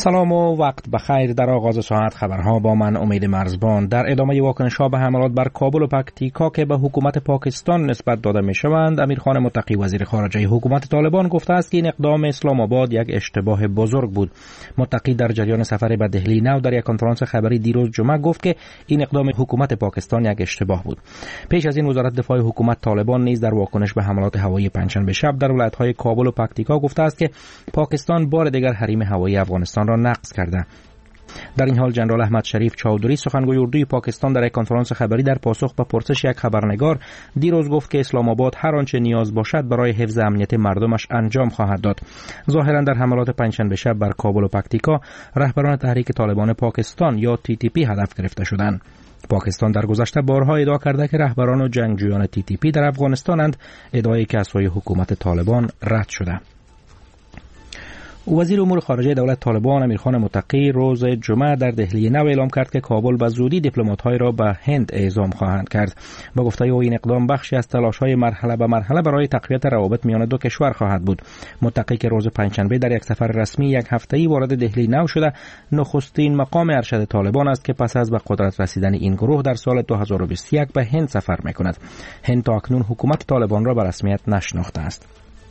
سلام و وقت بخیر. در آغاز ساعت خبرها با من امید مرزبان. در ادامه واکنش‌ها به حملات بر کابل و پکتیکا که به حکومت پاکستان نسبت داده می‌شوند، امیرخان متقی وزیر خارجه حکومت طالبان گفته است که این اقدام اسلام آباد یک اشتباه بزرگ بود. متقی در جریان سفر به دهلی نو در یک کنفرانس خبری دیروز جمعه گفت که این اقدام حکومت پاکستان یک اشتباه بود. پیش از این وزارت دفاع حکومت طالبان نیز در واکنش به حملات هوایی پنجشنبه شب در ولایت‌های کابل و پکتیکا گفته است که پاکستان بار دیگر حریم هوایی افغانستان را نقض کرده. در این حال جنرال احمد شریف چودری سخنگوی اردوی پاکستان در یک کنفرانس خبری در پاسخ به پرسش یک خبرنگار دیروز گفت که اسلام آباد هر آنچه نیاز باشد برای حفظ امنیت مردمش انجام خواهد داد. ظاهرا در حملات پنجشنبه شب بر کابل و پکتیکا رهبران تحریک طالبان پاکستان یا TTP هدف گرفته شدند. پاکستان در گذشته بارها ادعا کرده که رهبران و جنگجویان TTP در افغانستانند، ادعایی که از سوی حکومت طالبان رد شده. وزیر امور خارجه دولت طالبان امیرخان متقی روز جمعه در دهلی نو اعلام کرد که کابل به زودی دیپلمات‌های را به هند اعزام خواهند کرد. با گفته او این اقدام بخشی از تلاش‌های مرحله به مرحله برای تقویت روابط میان دو کشور خواهد بود. متقی که روز پنجشنبه در یک سفر رسمی یک هفته‌ای وارد دهلی نو شده، نخستین مقام ارشد طالبان است که پس از به قدرت رسیدن این گروه در سال 2021 به هند سفر می‌کند. هند تا اکنون حکومت طالبان را به رسمیت نشناخته است.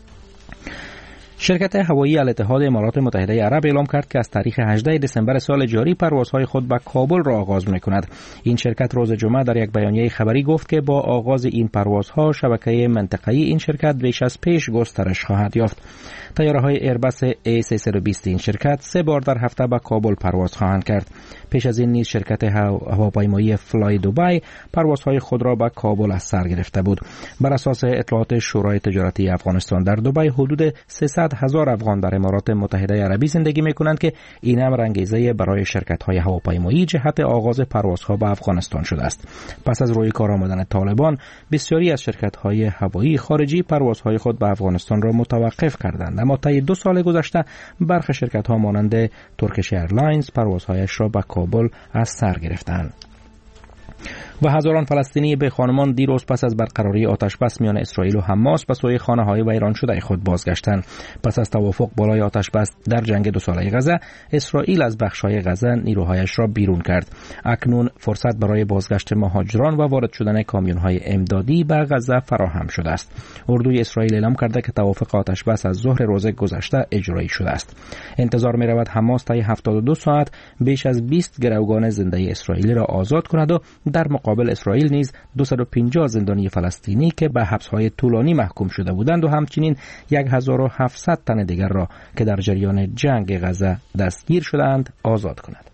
شرکت هوایی الاتحاد امارات متحده عرب اعلام کرد که از تاریخ 18 دسامبر سال جاری پروازهای خود به کابل را آغاز می‌کند. این شرکت روز جمعه در یک بیانیه خبری گفت که با آغاز این پروازها شبکه منطقه‌ای این شرکت بیش از پیش گسترش خواهد یافت. طیاره‌های ایربس A320 این شرکت 3 بار در هفته به کابل پرواز خواهند کرد. پیش از این نیز شرکت هواپیمایی فلای دبی پروازهای خود را به کابل از سر گرفته بود. بر اساس اطلاعات شورای تجارتی افغانستان در دبی حدود 300,000 افغان در امارات متحده عربی زندگی می‌کنند که این امر انگیزه برای شرکت‌های هواپیمایی جهت آغاز پروازها به افغانستان شده است. پس از روی کار آمدن طالبان، بسیاری از شرکت‌های هوایی خارجی پروازهای خود به افغانستان را متوقف کردند، اما طی 2 سال گذشته برخی شرکت‌ها مانند ترکیش ایرلاینز پروازهایش را به کابل از سر گرفتند. و هزاران فلسطینی به خانمان دیروز پس از برقراری آتشبس میان اسرائیل و حماس به سوی خانه‌های ویران شده خود بازگشتند. پس از توافق بالای آتشبس در جنگ 2 ساله غزه، اسرائیل از بخش‌های غزه نیروهایش را بیرون کرد. اکنون فرصت برای بازگشت مهاجران و وارد شدن کامیون‌های امدادی به غزه فراهم شده است. اردوی اسرائیل اعلام کرده که توافق آتشبس از ظهر روز گذشته اجرایی شده است. انتظار می‌رود حماس طی 72 ساعت بیش از 20 گروگان زنده اسرائیلی را آزاد کند و در مقابل اسرائیل نیز 250 زندانی فلسطینی که به حبس‌های طولانی محکوم شده بودند و همچنین 1700 تن دیگر را که در جریان جنگ غزه دستگیر شدند آزاد کند.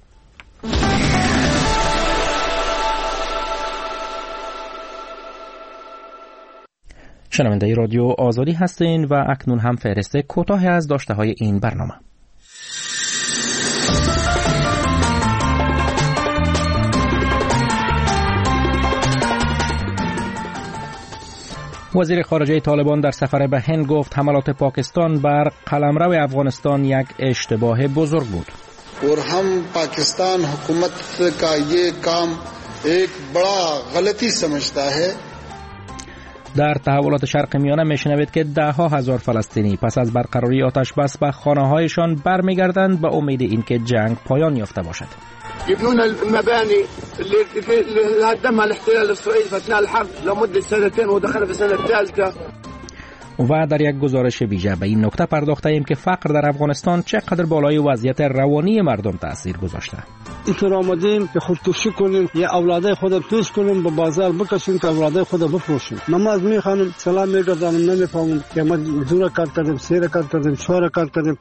شنونده رادیو آزادی هستین و اکنون هم فهرست کوتاه از داشته‌های این برنامه. وزیر خارجه طالبان در سفر به هند گفت حملات پاکستان بر قلمرو افغانستان یک اشتباه بزرگ بود. और हम पाकिस्तान हुकूमत का ये काम एक बड़ा गलती समझता है. در تحولات شرق میانه میشنوید که 10,000 فلسطینی پس از برقراری آتشبس به خانه‌هایشان برمیگردند به امید اینکه جنگ پایان یافته باشد. يبنون المباني اللي هدمها الاحتلال الإسرائيلي في أثناء الحرب لمدة 2 ودخلنا في السنة الثالثة. و در یک گزارش ویژه به این نکته پرداخته ایم که فقر در افغانستان چقدر بالای وضعیت روانی مردم تأثیر گذاشته. اینطور آمدیم که خودکشی کنیم یا اولادای خود پیش کنیم به بازار بکشیم که اولادای خود بفروشیم. نماز میخوانیم، سلام میگذاریم، نمیفهمیم که ما دو رکعت کردیم، 3 رکعت کردیم، 4 رکعت کردیم.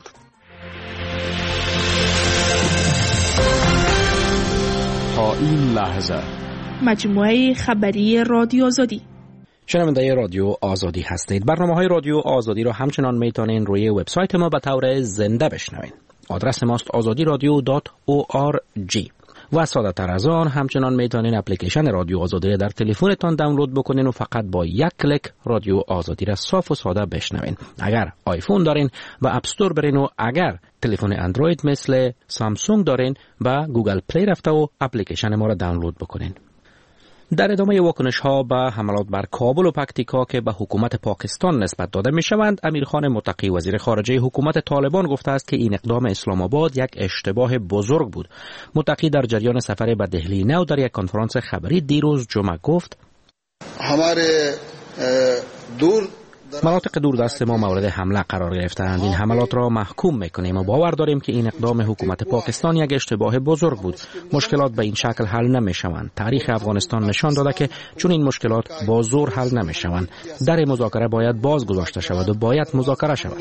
تا این لحظه مجموعه خبری رادیو آزادی. شنونده رادیو آزادی هستید. برنامه‌های رادیو آزادی را همچنان میتونین روی وبسایت ما به طور زنده بشنوین. آدرس ماست azadiradio.org. و ساده تر از آن همچنان میتونین اپلیکیشن رادیو آزادی را در تلفنتان دانلود بکنین و فقط با یک کلیک رادیو آزادی را صاف و ساده بشنوین. اگر آیفون دارین و اپ استور برین و اگر تلفن اندروید مثل سامسونگ دارین با گوگل پلی رفته و اپلیکیشن ما را دانلود بکنین. در ادامه واکنش‌ها به حملات بر کابل و پکتیکا که به حکومت پاکستان نسبت داده می‌شوند، امیرخان متقی وزیر خارجه حکومت طالبان گفته است که این اقدام اسلام آباد یک اشتباه بزرگ بود. متقی در جریان سفر به دهلی نو در یک کنفرانس خبری دیروز جمعه گفت: مناطق دوردست ما مورد حمله قرار گرفتند. این حملات را محکوم میکنیم و باور داریم که این اقدام حکومت پاکستان یک اشتباه بزرگ بود. مشکلات به این شکل حل نمیشوند. تاریخ افغانستان نشان داده که چون این مشکلات با زور حل نمیشوند. در مذاکره باید باز گذاشته شود و باید مذاکره شود.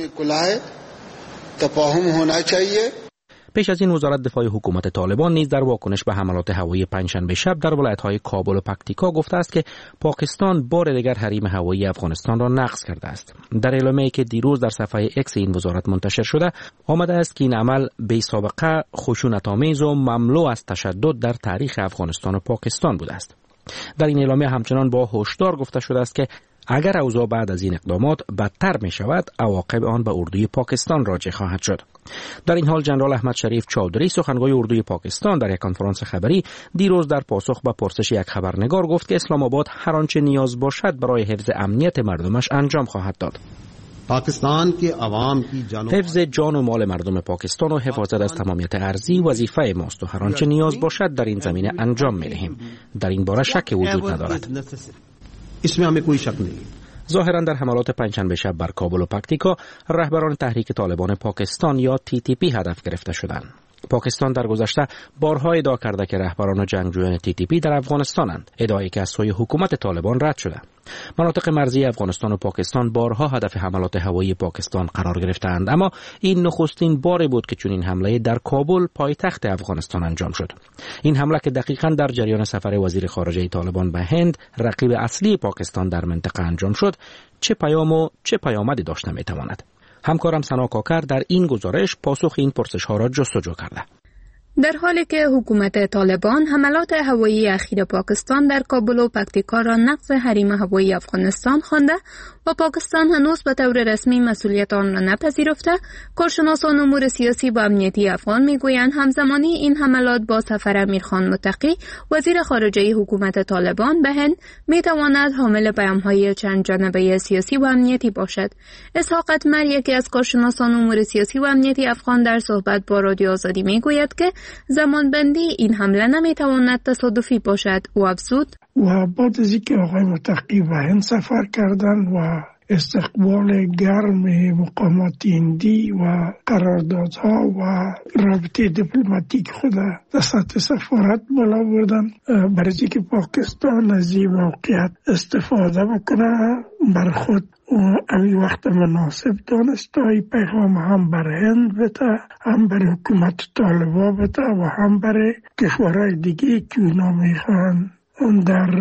پیش از این وزارت دفاع حکومت طالبان نیز در واکنش به حملات هوایی پنجشنبه شب در ولایت‌های کابل و پکتیکا گفته است که پاکستان بار دیگر حریم هوایی افغانستان را نقض کرده است. در اعلامیه‌ای که دیروز در صفحه اکس این وزارت منتشر شده آمده است که این عمل بی سابقه، خشونت‌آمیز و مملو از تشدد در تاریخ افغانستان و پاکستان بوده است. در این اعلامیه همچنان با هشدار گفته شده است که اگر اوضاع بعد از این اقدامات بدتر می شود، عواقب آن به اردوی پاکستان راجع خواهد شد. در این حال جنرال احمد شریف چودری سخنگوی اردوی پاکستان در یک کنفرانس خبری دیروز در پاسخ به پرسش یک خبرنگار گفت که اسلام آباد هر آنچه نیاز باشد برای حفظ امنیت مردمش انجام خواهد داد. پاکستان کے عوام کی حفظ جان و مال مردم پاکستان و حفاظت از تمامیت ارضی وظیفه ماست و هر آنچه نیاز باشد در این زمینه انجام می دهیم. در این باره شک وجود ندارد. इसमें हमें कोई शक नहीं. ظاهرا در حملات پنجشنبه شب بر کابل و پکتیکا رهبران تحریک طالبان پاکستان یا TTP هدف گرفته شدند. پاکستان در گذشته بارها ادعا کرده که رهبران جنگجویان TTP در افغانستانند، ادعایی که از سوی حکومت طالبان رد شده. مناطق مرزی افغانستان و پاکستان بارها هدف حملات هوایی پاکستان قرار گرفتند، اما این نخستین باری بود که چنین حمله در کابل پایتخت افغانستان انجام شد. این حمله که دقیقاً در جریان سفر وزیر خارجه طالبان به هند، رقیب اصلی پاکستان در منطقه انجام شد، چه پیام و چه پیامدی داشته میتواند؟ همکارم سنا کاکر در این گزارش پاسخ این پرسش‌ها را جستجو کرده. در حالی که حکومت طالبان حملات هوایی اخیر پاکستان در کابل و پکتیکا را نقض حریم هوایی افغانستان خوانده و پاکستان هنوز به طور رسمی مسئولیت آن را نپذیرفته، کارشناسان امور سیاسی و امنیتی افغان میگویند همزمانی این حملات با سفر امیرخان متقی وزیر خارجه حکومت طالبان به هند میتواند حامل پیام‌های چند جانبه سیاسی و امنیتی باشد. اسحاق اتمر، یکی از کارشناسان امور سیاسی و امنیتی افغان، در صحبت با رادیو آزادی میگوید که زمانبندی این حمله نمیتواند تصادفی باشد. او افزود: و بعد از اینکه آقای متقی به هند سفر کردند و استقبال گرم مقامات هندی و قراردادها و رابطه دیپلماتیک خود در سطح سفارت بالا بردن، برای اینکه پاکستان از این موقعیت استفاده بکنه بر خود امی وقت مناسب دانست تا این پیغام هم بر هند بده، هم بر حکومت طالبان بده و هم بر کشورهای دیگه که اونا میخوان در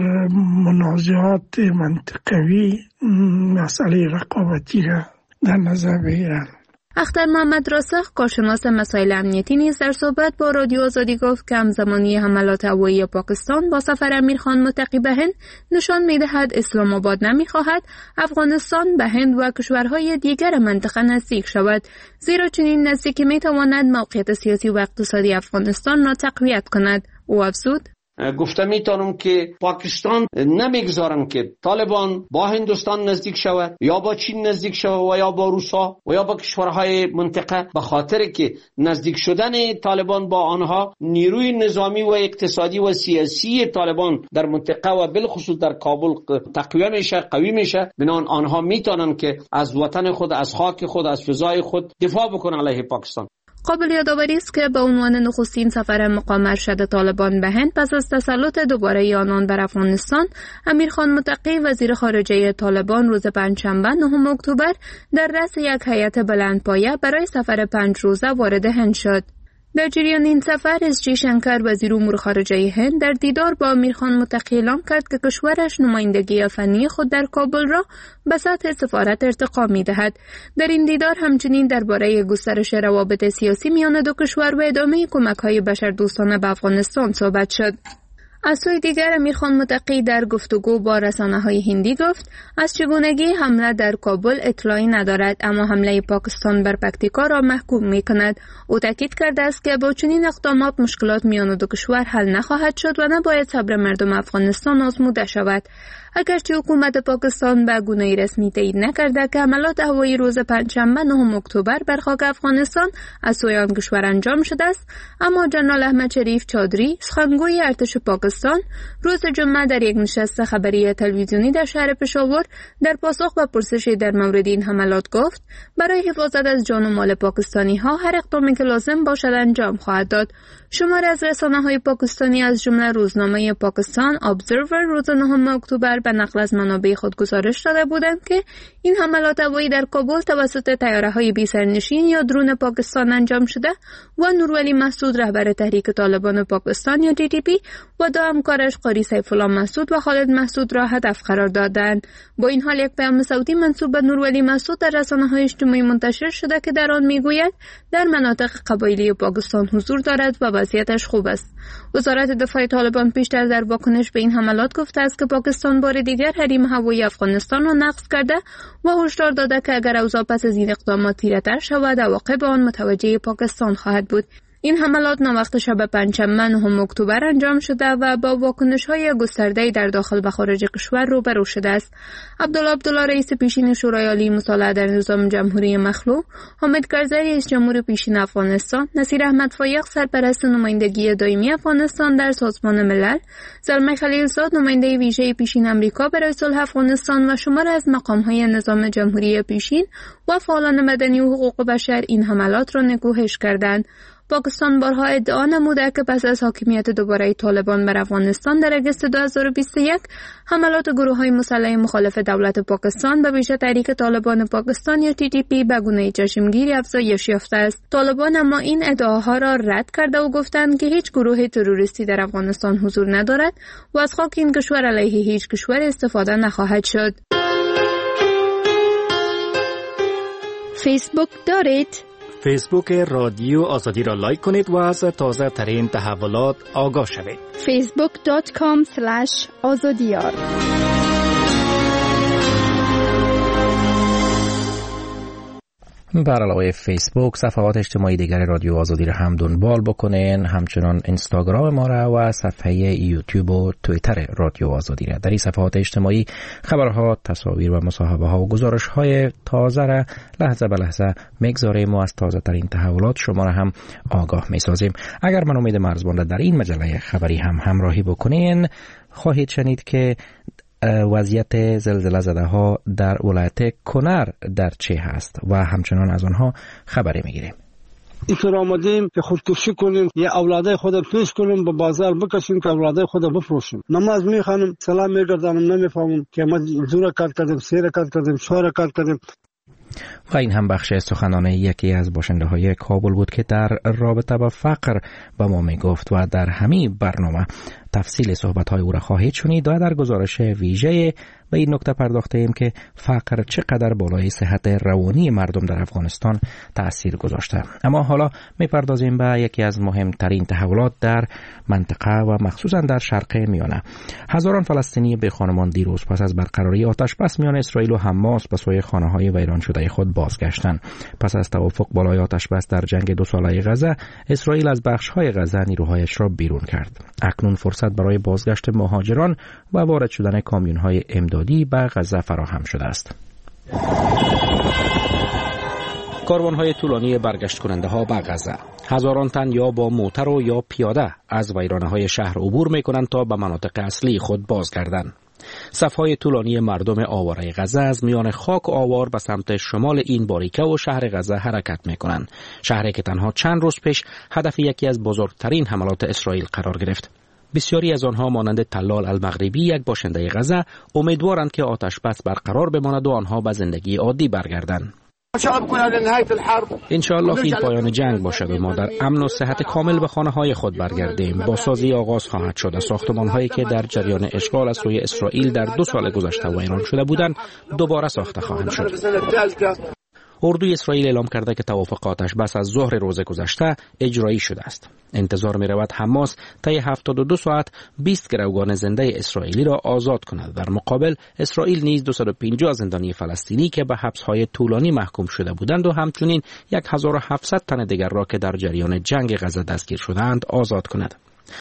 منازعات منطقوی مسئله رقابتی را در نظر بگیرند. اختر محمد راسخ، کارشناس مسائل امنیتی، نیز در صحبت با رادیو آزادی گفت که همزمانی حملات هوایی پاکستان با سفر امیرخان متقی به هند نشان می‌دهد اسلام آباد نمی‌خواهد افغانستان به هند و کشورهای دیگر منطقه نزدیک شود، زیرا چنین نزدیکی می‌تواند موقعیت سیاسی و اقتصادی افغانستان را تقویت کند. او افزود: گفته میتونم که پاکستان نمیگذارن که طالبان با هندوستان نزدیک شود یا با چین نزدیک شود و یا با روسا و یا با کشورهای منطقه، به خاطر که نزدیک شدن طالبان با آنها نیروی نظامی و اقتصادی و سیاسی طالبان در منطقه و بالخصوص در کابل تقویت میشه، قوی میشه. بنابراین آنها میتونن که از وطن خود، از خاک خود، از فضای خود دفاع بکنن علیه پاکستان. قابل یادآوری است که به عنوان نخستین سفر مقام ارشد طالبان به هند پس از تسلط دوباره آنان بر افغانستان، امیرخان متقی وزیر خارجه طالبان روز پنجشنبه 9 اکتبر در رأس یک هیئت بلندپایه برای سفر 5 روزه وارد هند شد. در جریان این سفر اس جی شنکر وزیر امور خارجه هند در دیدار با امیرخان متقی اعلام کرد که کشورش نمایندگی فنی خود در کابل را به سطح سفارت ارتقا می‌دهد. در این دیدار همچنین درباره گسترش روابط سیاسی میان دو کشور و ادامه کمک‌های بشردوستانه به افغانستان صحبت شد. از سوی دیگر امیرخان متقی در گفتگو با رسانه‌های هندی گفت از چگونگی حمله در کابل اطلاعی ندارد، اما حمله پاکستان بر پکتیکا را محکوم می‌کند. او تاکید کرده است که با چنین اقدامات مشکلات میان دو کشور حل نخواهد شد و نباید صبر مردم افغانستان آزموده شود. اگرچه حکومت پاکستان به گونه‌ای رسمی تایید نکرده که حملات هوایی روز پنجشنبه 9 اکتبر بر خاک افغانستان از سوی آن کشور انجام شده است، اما جنرال احمد شریف چادری، سخنگوی ارتش پاکستان، روز جمعه در یک نشست خبری تلویزیونی در شهر پشاور در پاسخ به پرسشی در مورد این حملات گفت برای حفاظت از جان و مال پاکستانی‌ها هر اقدامی که لازم باشد انجام خواهد داد. شماری از رسانه‌های پاکستانی از جمله روزنامه پاکستان ابزرور روز 9 اکتبر به نقل از منابع خود گزارش داده بودند که این حملات هوایی در کابل توسط طیاره‌های بی‌سرنشین یا درون پاکستان انجام شده و نورولی مسعود رهبر تحریک طالبان پاکستان یا TTP و دو همکارش قاری سیف الله مسعود و خالد مسعود را هدف قرار دادند. با این حال یک پیام صوتی منسوب به نورولی مسعود در رسانه‌های اجتماعی منتشر شده که در آن میگوید در مناطق قبایلی پاکستان حضور دارد و وضعیتش خوب است. وزارت دفاع طالبان پیشتر در واکنش به این حملات گفته است که پاکستان بار دیگر حریم هوایی افغانستان را نقض کرده و هشدار داده که اگر اوضاع پس از این اقدامات تیره‌تر شود عواقب آن متوجه پاکستان خواهد بود. این حملات ناوقت شب پنجشنبه 9 اکتبر انجام شده و با واکنش‌های گسترده‌ای در داخل و خارج کشور روبرو شده است. عبدالله رئیس پیشین شورای عالی مصالحه در نظام جمهوری مخلوع، حامد کرزی رئیس جمهور پیشین افغانستان، نصیر احمد فایق سرپرست نمایندگی دائمی افغانستان در سازمان ملل، زلمه خلیلزاد نماینده ویژه پیشین آمریکا برای صلح افغانستان و شماری از مقام‌های نظام جمهوری پیشین و فعالان مدنی و حقوق بشر این حملات را نکوهش کردند. پاکستان بارها ادعا نموده که پس از حاکمیت دوباره طالبان بر افغانستان در اگست 2021 حملات گروه‌های مسلح مخالف دولت پاکستان به ویژه تحریک طالبان پاکستان یا TTP به گونه چشمگیری افزایش یافته است. طالبان اما این ادعاها را رد کرده و گفتند که هیچ گروه تروریستی در افغانستان حضور ندارد و از خاک این کشور علیه هیچ کشور استفاده نخواهد شد. فیسبوک دارید؟ فیسبوک رادیو آزادی را لایک کنید و از تازه ترین تحولات آگاه شوید. facebook.com/azadiyar بر علاوه فیسبوک صفحات اجتماعی دیگر رادیو آزادی را هم دنبال بکنین، همچنان اینستاگرام ما را و صفحه یوتیوب و توییتر رادیو آزادی را. در این صفحات اجتماعی خبرها، تصاویر و مصاحبه ها و گزارش های تازه را لحظه به لحظه میگذاریم و از تازه ترین تحولات شما را هم آگاه میسازیم. اگر من امید مرزبان را در این مجله خبری هم همراهی بکنین، خواهید شنید که وضعیت زلزله زده ها در ولایت کنر در چه هست و همچنان از آنها خبری میگیریم. اینطور آمدیم که خودکشی کنیم یا اولادای خودم پیش کنیم به بازار بکشیم که اولادای خودم بفروشیم. نماز میخوانم، سلام میگردانم، نمیفهمم که ما زور کار کردیم، سیر کار کردیم، شور کار کردیم. و این هم بخش سخنان یکی از باشنده های کابل بود که در رابطه با فقر به ما می گفت و در همین برنامه تفصیل صحبت های او را خواهید شنید و در گزارش ویژه به این نکته پرداخته ایم که فقر چقدر بالای صحت روانی مردم در افغانستان تأثیر گذاشته. اما حالا می پردازیم به یکی از مهمترین تحولات در منطقه و مخصوصا در شرق میانه. هزاران فلسطینی به خانمان دیروز پس از برقراری آتش بس میان اسرائیل و حماس به سوی خانه‌های ویران شده خود بازگشتند. پس از توافق بالای آتش بس در جنگ 2 ساله غزه، اسرائیل از بخش‌های غزه نیروهایش را بیرون کرد. اکنون فرصت برای بازگشت مهاجران و وارد شدن کامیون‌های امدادی به غزه فراهم شده است. کاروان‌های طولانی برگشت کننده ها به غزه. هزاران تن یا با موتر و یا پیاده از ویرانه‌های شهر عبور می‌کنند تا به مناطق اصلی خود بازگردند. صف‌های طولانی مردم آواره غزه از میان خاک و آوار به سمت شمال این باریکه و شهر غزه حرکت می‌کنند. شهری که تنها چند روز پیش هدف یکی از بزرگترین حملات اسرائیل قرار گرفت. بسیاری از آنها مانند تلال المغربی، یک باشنده غزه، امیدوارند که آتش بس برقرار بماند و آنها به زندگی عادی برگردند. انشاءالله این پایان جنگ باشد و ما در امن و صحت کامل به خانه های خود برگردیم. بازسازی آغاز خواهد شد. ساختمان هایی که در جریان اشغال از سوی اسرائیل در 2 سال گذشته ویران شده بودند دوباره ساخته خواهند شد. اردوی اسرائیل اعلام کرده که توافق آتش بس از ظهر روز گذشته اجرایی شده است. انتظار می رود حماس طی 72 ساعت 20 گروگان زنده اسرائیلی را آزاد کند. در مقابل اسرائیل نیز 250 زندانی فلسطینی که به حبس‌های طولانی محکوم شده بودند و همچنین 1700 تن دیگر را که در جریان جنگ غزه دستگیر شدند آزاد کند.